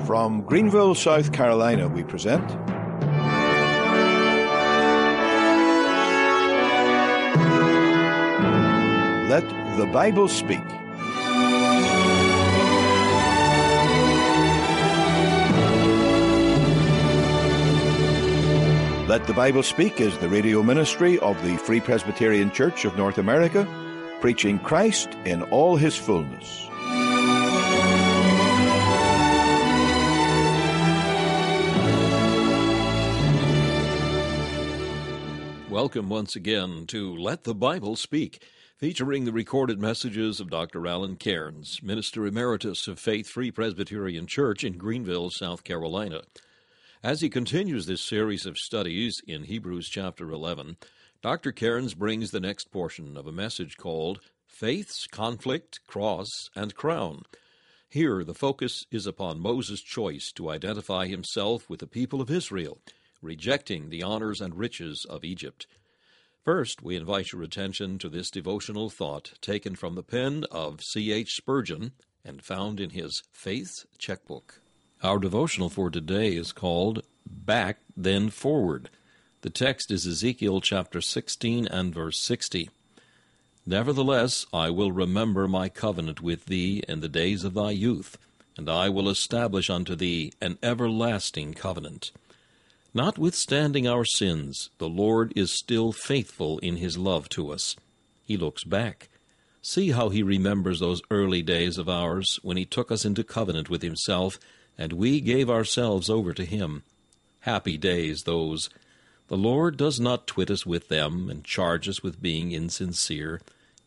From Greenville, South Carolina, we present Let the Bible Speak. Let the Bible Speak is the radio ministry of the Free Presbyterian Church of North America, preaching Christ in all his fullness. Welcome once again to Let the Bible Speak, featuring the recorded messages of Dr. Alan Cairns, Minister Emeritus of Faith Free Presbyterian Church in Greenville, South Carolina. As he continues this series of studies in Hebrews chapter 11, Dr. Cairns brings the next portion of a message called Faith's Conflict, Cross, and Crown. Here the focus is upon Moses' choice to identify himself with the people of Israel, rejecting the honors and riches of Egypt. First, we invite your attention to this devotional thought taken from the pen of C.H. Spurgeon and found in his Faith Checkbook. Our devotional for today is called Back Then Forward. The text is Ezekiel chapter 16 and verse 60. Nevertheless, I will remember my covenant with thee in the days of thy youth, and I will establish unto thee an everlasting covenant. Notwithstanding our sins, the Lord is still faithful in his love to us. He looks back. See how he remembers those early days of ours when he took us into covenant with himself, and we gave ourselves over to him. Happy days those. The Lord does not twit us with them and charge us with being insincere.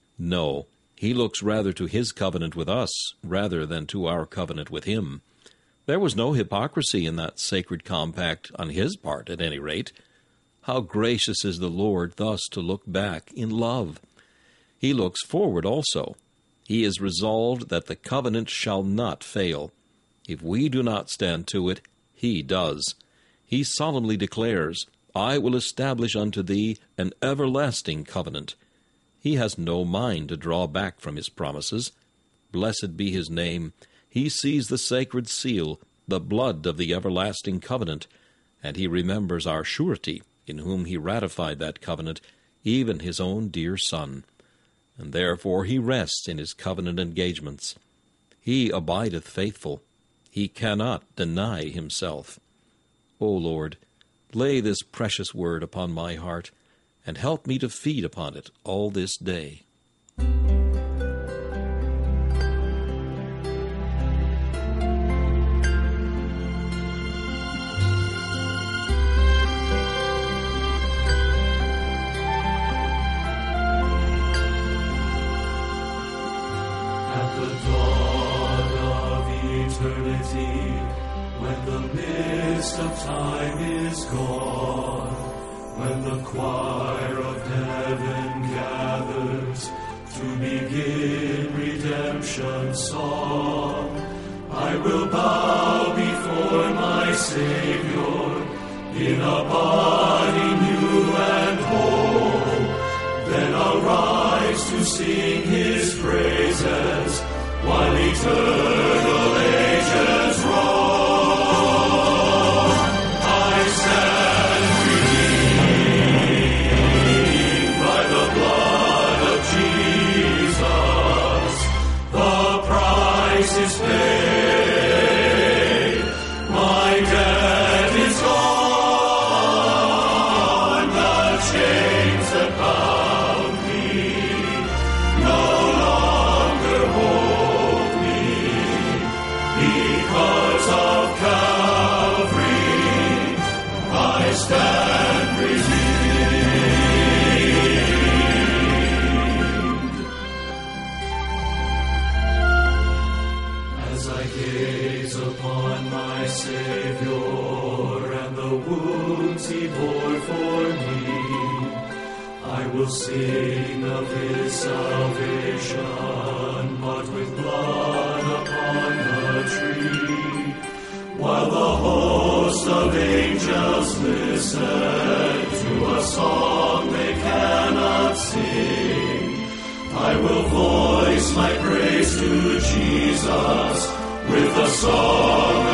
No, he looks rather to his covenant with us rather than to our covenant with him. There was no hypocrisy in that sacred compact on his part, at any rate. How gracious is the Lord thus to look back in love! He looks forward also. He is resolved that the covenant shall not fail. If we do not stand to it, he does. He solemnly declares, I will establish unto thee an everlasting covenant. He has no mind to draw back from his promises. Blessed be his name. He sees the sacred seal, the blood of the everlasting covenant, and he remembers our surety, in whom he ratified that covenant, even his own dear Son. And therefore he rests in his covenant engagements. He abideth faithful. He cannot deny himself. O Lord, lay this precious word upon my heart, and help me to feed upon it all this day. When the mist of time is gone, when the choir of heaven gathers to begin redemption's song, I will bow before my Savior in a body new and whole. Then I'll rise to sing his praises while eternal ages roll. Is paid, my debt is gone, the chains that bound me no longer hold me, because of Calvary I stand redeemed. Gaze upon my Savior and the wounds he bore for me, I will sing of his salvation, bought with blood upon the tree, while the host of angels listen to a song they cannot sing. I will voice my praise to Jesus with a song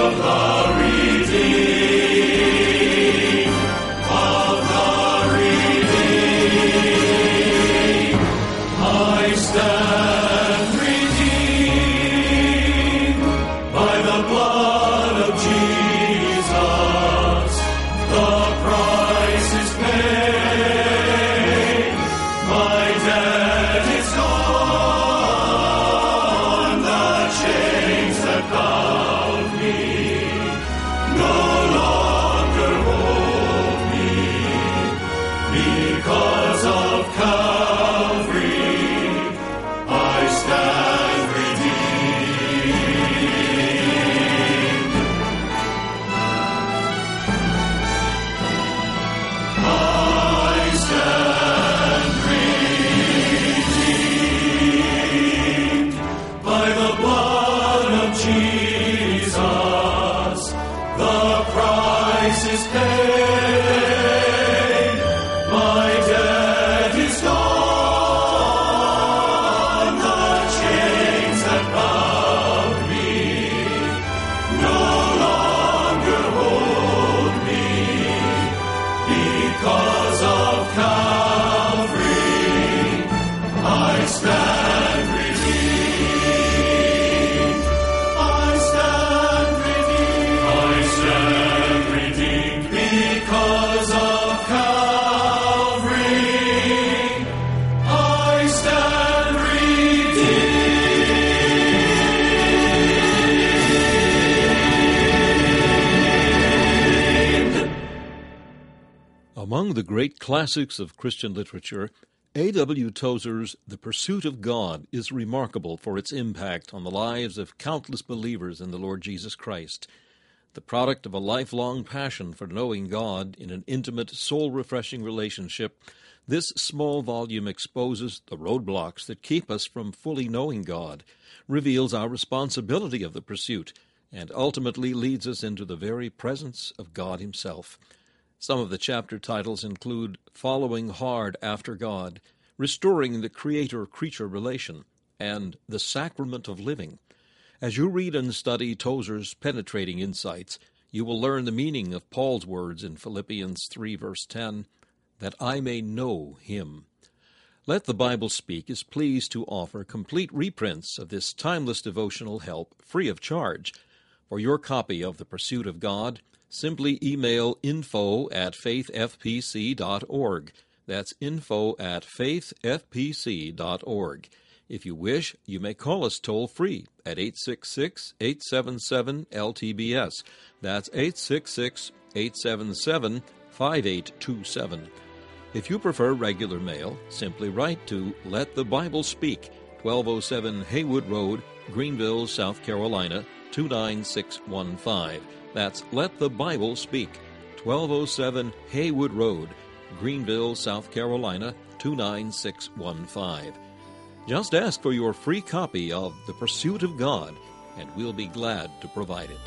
Among the great classics of Christian literature, A.W. Tozer's The Pursuit of God is remarkable for its impact on the lives of countless believers in the Lord Jesus Christ. The product of a lifelong passion for knowing God in an intimate, soul-refreshing relationship, this small volume exposes the roadblocks that keep us from fully knowing God, reveals our responsibility of the pursuit, and ultimately leads us into the very presence of God Himself. Some of the chapter titles include Following Hard After God, Restoring the Creator-Creature Relation, and The Sacrament of Living. As you read and study Tozer's penetrating insights, you will learn the meaning of Paul's words in Philippians 3, verse 10, that I may know Him. Let the Bible Speak is pleased to offer complete reprints of this timeless devotional help free of charge. For your copy of The Pursuit of God, simply email info@faithfpc.org. That's info@faithfpc.org. If you wish, you may call us toll-free at 866-877-LTBS. That's 866-877-5827. If you prefer regular mail, simply write to Let the Bible Speak, 1207 Haywood Road, Greenville, South Carolina, 29615. That's Let the Bible Speak, 1207 Haywood Road, Greenville, South Carolina, 29615. Just ask for your free copy of The Pursuit of God, and we'll be glad to provide it.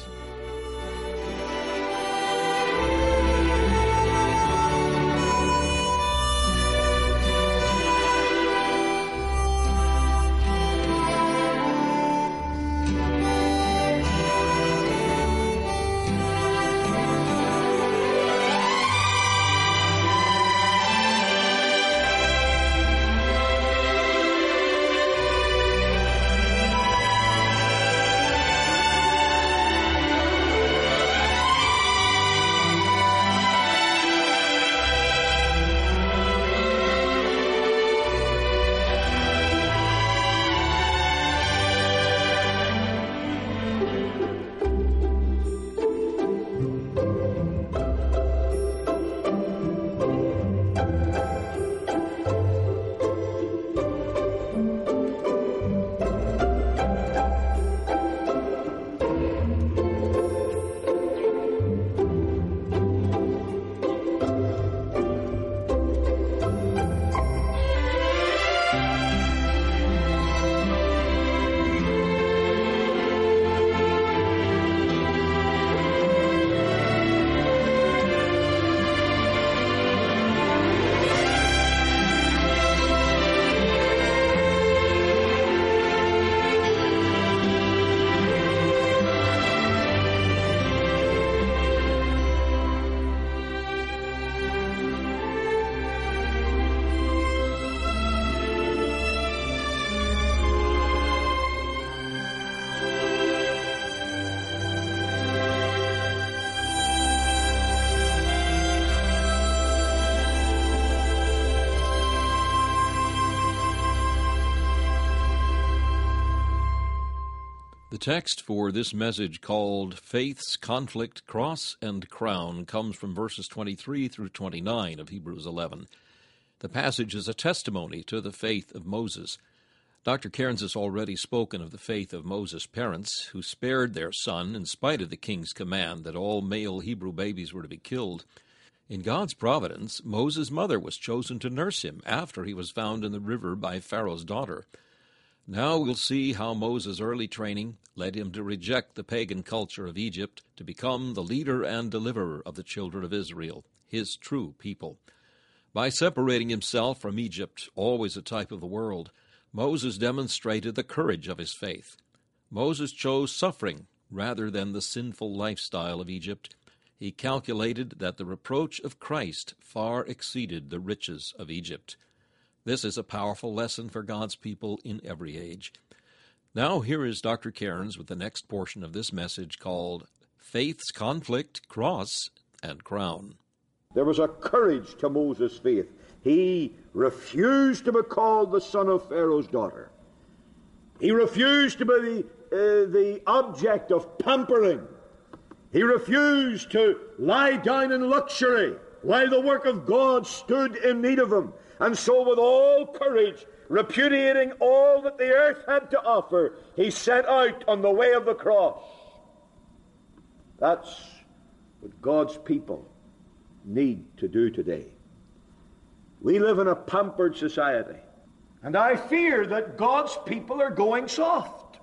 The text for this message, called Faith's Conflict, Cross and Crown, comes from verses 23 through 29 of Hebrews 11. The passage is a testimony to the faith of Moses. Dr. Cairns has already spoken of the faith of Moses' parents, who spared their son in spite of the king's command that all male Hebrew babies were to be killed. In God's providence, Moses' mother was chosen to nurse him after he was found in the river by Pharaoh's daughter. Now we'll see how Moses' early training led him to reject the pagan culture of Egypt to become the leader and deliverer of the children of Israel, his true people. By separating himself from Egypt, always a type of the world, Moses demonstrated the courage of his faith. Moses chose suffering rather than the sinful lifestyle of Egypt. He calculated that the reproach of Christ far exceeded the riches of Egypt. This is a powerful lesson for God's people in every age. Now here is Dr. Cairns with the next portion of this message, called Faith's Conflict, Cross and Crown. There was a courage to Moses' faith. He refused to be called the son of Pharaoh's daughter. He refused to be the object of pampering. He refused to lie down in luxury while the work of God stood in need of him. And so with all courage, repudiating all that the earth had to offer, he set out on the way of the cross. That's what God's people need to do today. We live in a pampered society, and I fear that God's people are going soft.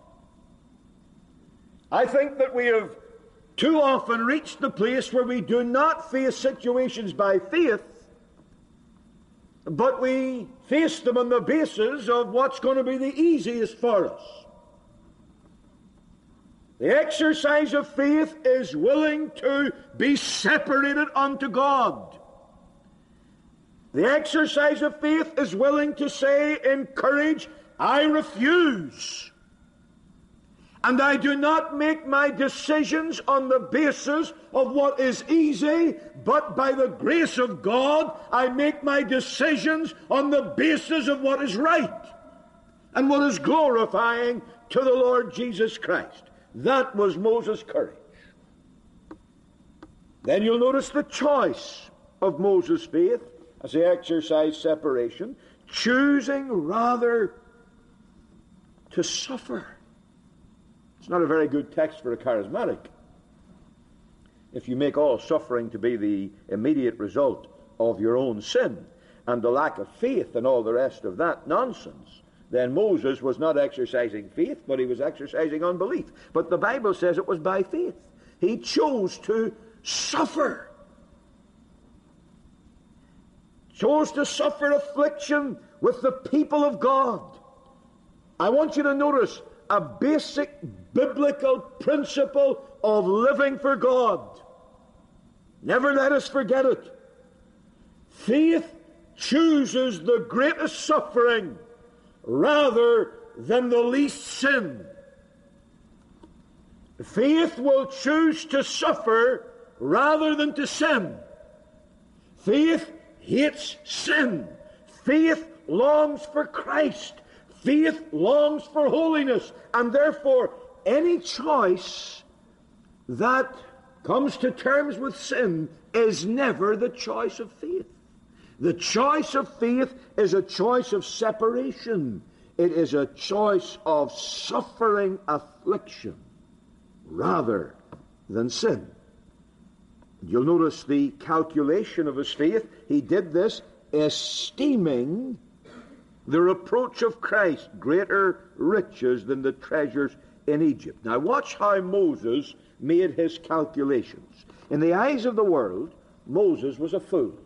I think that we have too often reached the place where we do not face situations by faith, but we face them on the basis of what's going to be the easiest for us. The exercise of faith is willing to be separated unto God. The exercise of faith is willing to say in courage, I refuse. And I do not make my decisions on the basis of what is easy, but by the grace of God, I make my decisions on the basis of what is right and what is glorifying to the Lord Jesus Christ. That was Moses' courage. Then you'll notice the choice of Moses' faith as he exercised separation, choosing rather to suffer. It's not a very good text for a charismatic. If you make all suffering to be the immediate result of your own sin and the lack of faith and all the rest of that nonsense, then Moses was not exercising faith, but he was exercising unbelief. But the Bible says it was by faith. He chose to suffer. Chose to suffer affliction with the people of God. I want you to notice a basic biblical principle of living for God. Never let us forget it. Faith chooses the greatest suffering rather than the least sin. Faith will choose to suffer rather than to sin. Faith hates sin. Faith longs for Christ. Faith longs for holiness. And therefore, any choice that comes to terms with sin is never the choice of faith. The choice of faith is a choice of separation. It is a choice of suffering affliction rather than sin. You'll notice the calculation of his faith. He did this esteeming the reproach of Christ greater riches than the treasures in Egypt. Now watch how Moses made his calculations. In the eyes of the world, Moses was a fool.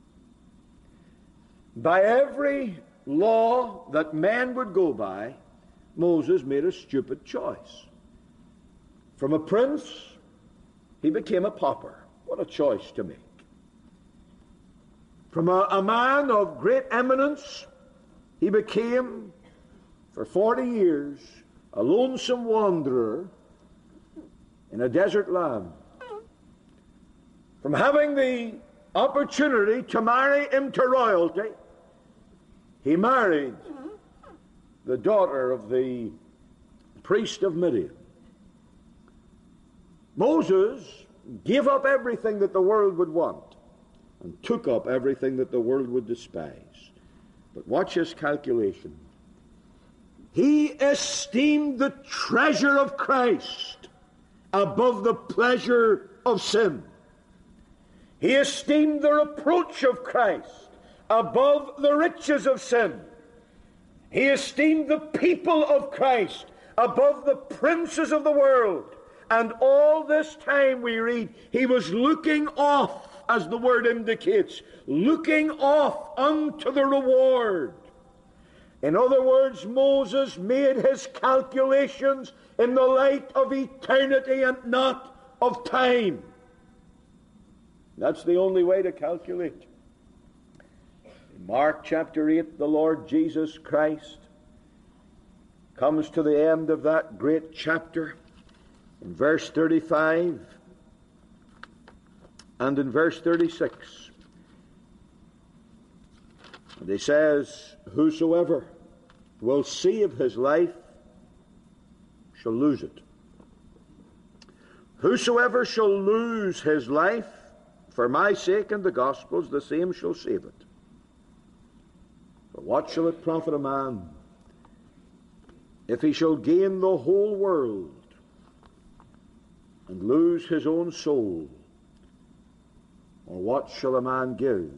By every law that man would go by, Moses made a stupid choice. From a prince, he became a pauper. What a choice to make. From a man of great eminence, he became, for 40 years, a lonesome wanderer in a desert land. From having the opportunity to marry into royalty, he married the daughter of the priest of Midian. Moses gave up everything that the world would want and took up everything that the world would despise. But watch his calculation. He esteemed the treasure of Christ above the pleasure of sin. He esteemed the reproach of Christ above the riches of sin. He esteemed the people of Christ above the princes of the world. And all this time we read, he was looking off, as the word indicates, looking off unto the reward. In other words, Moses made his calculations in the light of eternity and not of time. That's the only way to calculate. In Mark chapter 8, the Lord Jesus Christ comes to the end of that great chapter in verse 35 and in verse 36. And he says, whosoever will save his life shall lose it. Whosoever shall lose his life for my sake and the gospel's, the same shall save it. For what shall it profit a man if he shall gain the whole world and lose his own soul? Or what shall a man give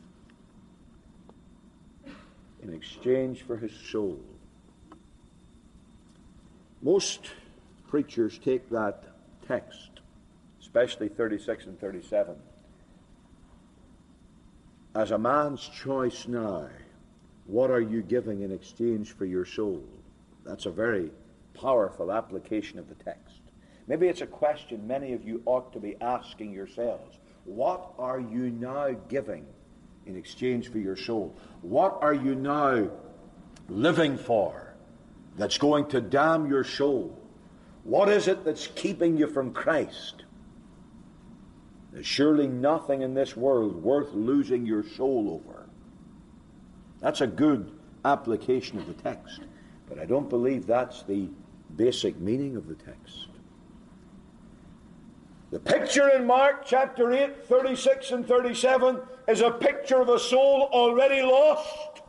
in exchange for his soul? Most preachers take that text, especially 36 and 37, as a man's choice now. What are you giving in exchange for your soul? That's a very powerful application of the text. Maybe it's a question many of you ought to be asking yourselves. What are you now giving in exchange for your soul? What are you now living for that's going to damn your soul? What is it that's keeping you from Christ? There's surely nothing in this world worth losing your soul over. That's a good application of the text, but I don't believe that's the basic meaning of the text. The picture in Mark chapter 8, 36 and 37 is a picture of a soul already lost.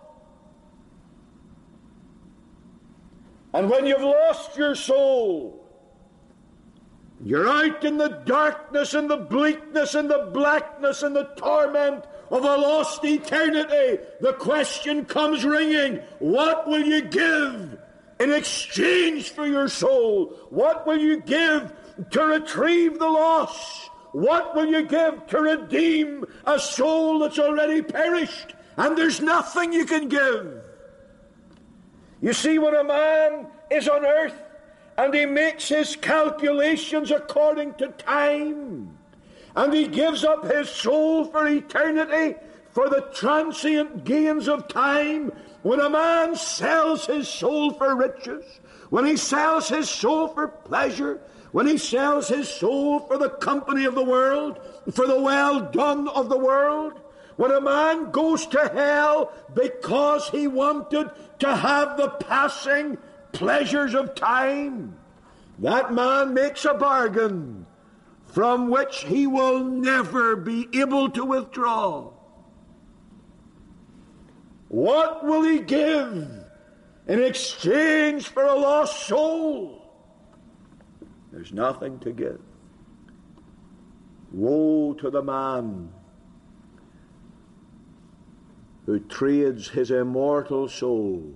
And when you've lost your soul, you're out in the darkness and the bleakness and the blackness and the torment of a lost eternity. The question comes ringing, what will you give in exchange for your soul? What will you give to retrieve the loss? What will you give to redeem a soul that's already perished? And there's nothing you can give. You see, when a man is on earth and he makes his calculations according to time, and he gives up his soul for eternity, for the transient gains of time, when a man sells his soul for riches, when he sells his soul for pleasure, when he sells his soul for the company of the world, for the well done of the world, when a man goes to hell because he wanted to have the passing pleasures of time, that man makes a bargain from which he will never be able to withdraw. What will he give in exchange for a lost soul? There's nothing to give. Woe to the man who trades his immortal soul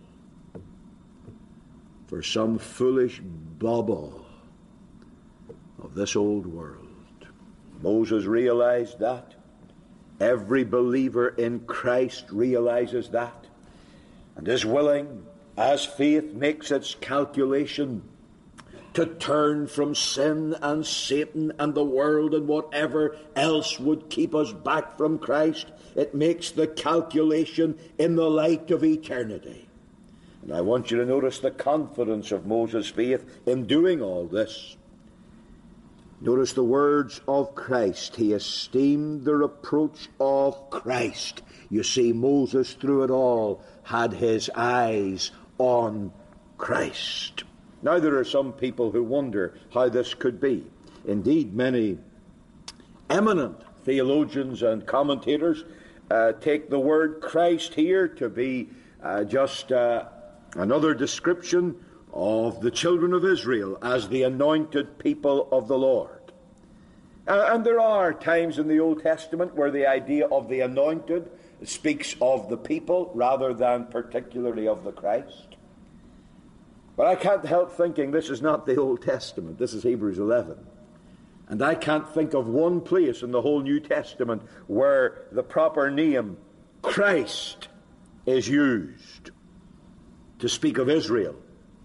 for some foolish bauble of this old world. Moses realized that. Every believer in Christ realizes that, and is willing, as faith makes its calculation, to turn from sin and Satan and the world and whatever else would keep us back from Christ. It makes the calculation in the light of eternity. And I want you to notice the confidence of Moses' faith in doing all this. Notice the words of Christ. He esteemed the reproach of Christ. You see, Moses through it all had his eyes on Christ. Now there are some people who wonder how this could be. Indeed, many eminent theologians and commentators take the word Christ here to be just another description of the children of Israel as the anointed people of the Lord. And there are times in the Old Testament where the idea of the anointed speaks of the people rather than particularly of the Christ. But I can't help thinking this is not the Old Testament, this is Hebrews 11. And I can't think of one place in the whole New Testament where the proper name Christ is used to speak of Israel.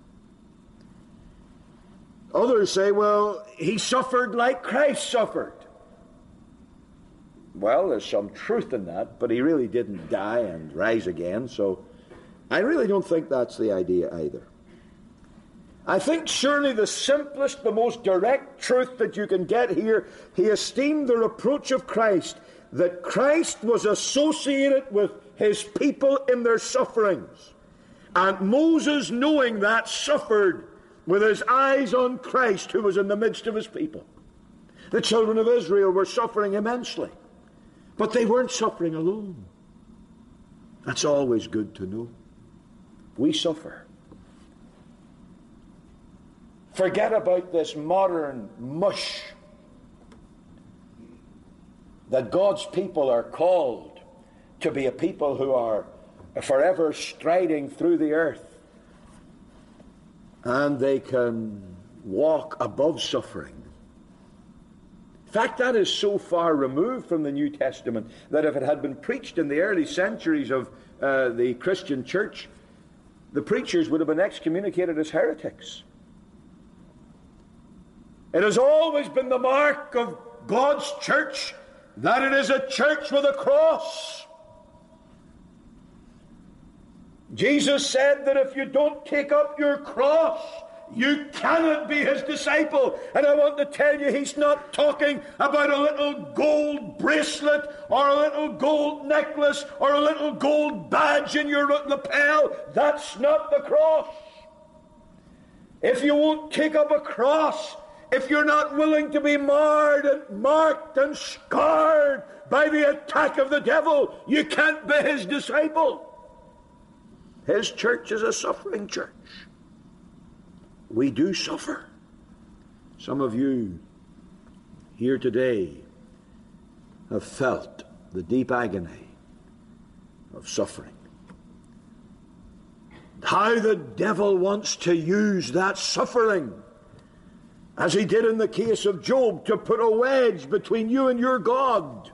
Others say, well, he suffered like Christ suffered. Well, there's some truth in that, but he really didn't die and rise again, so I really don't think that's the idea either. I think surely the simplest, the most direct truth that you can get here, he esteemed the reproach of Christ, that Christ was associated with his people in their sufferings. And Moses, knowing that, suffered with his eyes on Christ, who was in the midst of his people. The children of Israel were suffering immensely, but they weren't suffering alone. That's always good to know. We suffer. Forget about this modern mush that God's people are called to be a people who are forever striding through the earth, and they can walk above suffering. In fact, that is so far removed from the New Testament that if it had been preached in the early centuries of the Christian church, the preachers would have been excommunicated as heretics. It has always been the mark of God's church that it is a church with a cross. Jesus said that if you don't take up your cross, you cannot be his disciple. And I want to tell you, he's not talking about a little gold bracelet or a little gold necklace or a little gold badge in your lapel. That's not the cross. If you won't take up a cross, if you're not willing to be marred and marked and scarred by the attack of the devil, you can't be his disciple. His church is a suffering church. We do suffer. Some of you here today have felt the deep agony of suffering. How the devil wants to use that suffering, as he did in the case of Job, to put a wedge between you and your God.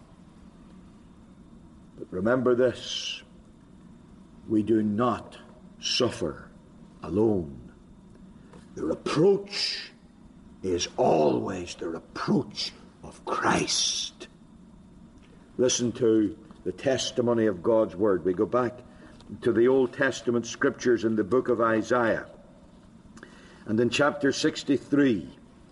But remember this: we do not suffer alone. The reproach is always the reproach of Christ. Listen to the testimony of God's Word. We go back to the Old Testament scriptures in the book of Isaiah. And in chapter 63,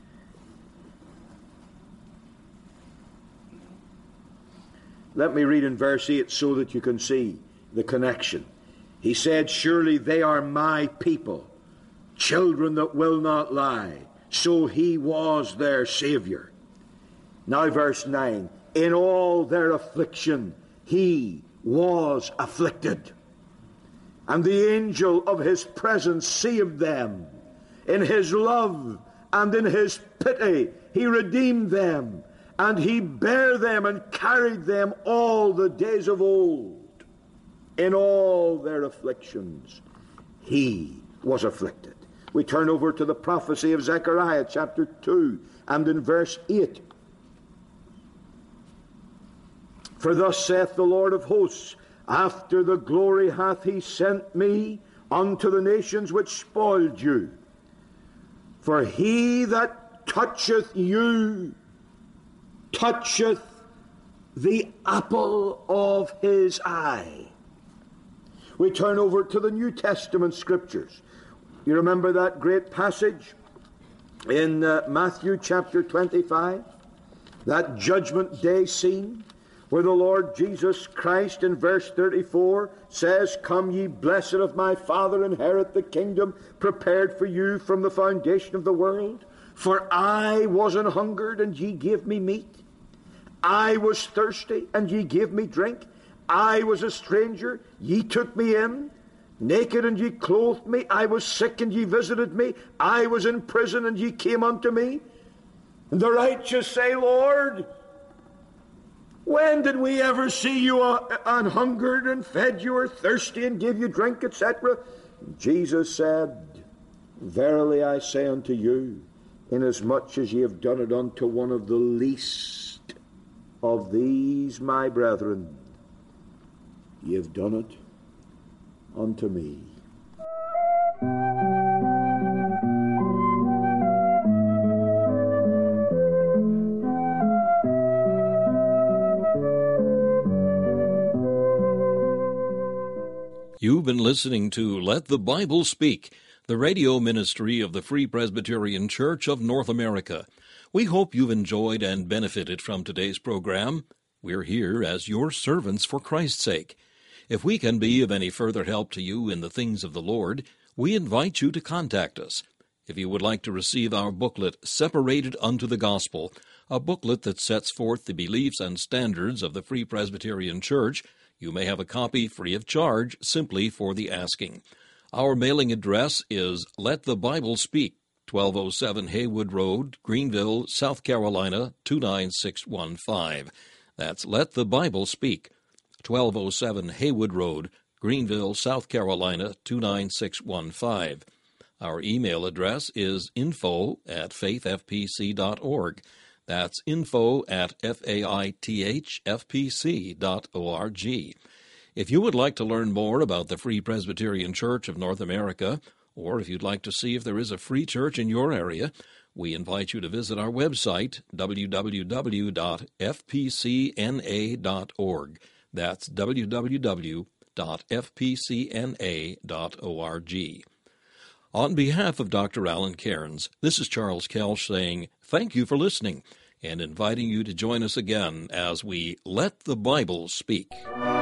let me read in verse 8 so that you can see the connection. He said, "Surely they are my people, children that will not lie. So he was their Savior." Now verse 9, "In all their affliction he was afflicted, and the angel of his presence saved them. In his love and in his pity he redeemed them, and he bare them and carried them all the days of old. In all their afflictions he was afflicted." We turn over to the prophecy of Zechariah chapter 2 and in verse 8. "For thus saith the Lord of hosts, after the glory hath he sent me unto the nations which spoiled you. For he that toucheth you toucheth the apple of his eye." We turn over to the New Testament scriptures. You remember that great passage in Matthew chapter 25? That judgment day scene where the Lord Jesus Christ in verse 34 says, "Come ye blessed of my Father, inherit the kingdom prepared for you from the foundation of the world. For I was an hungered, and ye gave me meat. I was thirsty, and ye gave me drink. I was a stranger, ye took me in. Naked, and ye clothed me. I was sick, and ye visited me. I was in prison, and ye came unto me. And the righteous say, Lord, when did we ever see you an hungered and fed you, or thirsty and gave you drink, etc.? Jesus said, Verily I say unto you, inasmuch as ye have done it unto one of the least of these my brethren, ye have done it unto me. You've been listening to Let the Bible Speak, the radio ministry of the Free Presbyterian Church of North America. We hope you've enjoyed and benefited from today's program. We're here as your servants for Christ's sake. If we can be of any further help to you in the things of the Lord, we invite you to contact us. If you would like to receive our booklet, Separated unto the Gospel, a booklet that sets forth the beliefs and standards of the Free Presbyterian Church, you may have a copy free of charge simply for the asking. Our mailing address is Let the Bible Speak, 1207 Haywood Road, Greenville, South Carolina, 29615. That's Let the Bible Speak, 1207 Haywood Road, Greenville, South Carolina, 29615. Our email address is info@faithfpc.org. That's info@faithfpc.org. If you would like to learn more about the Free Presbyterian Church of North America, or if you'd like to see if there is a free church in your area, we invite you to visit our website, www.fpcna.org. That's www.fpcna.org. On behalf of Dr. Alan Cairns, this is Charles Kelsch saying thank you for listening and inviting you to join us again as we Let the Bible Speak.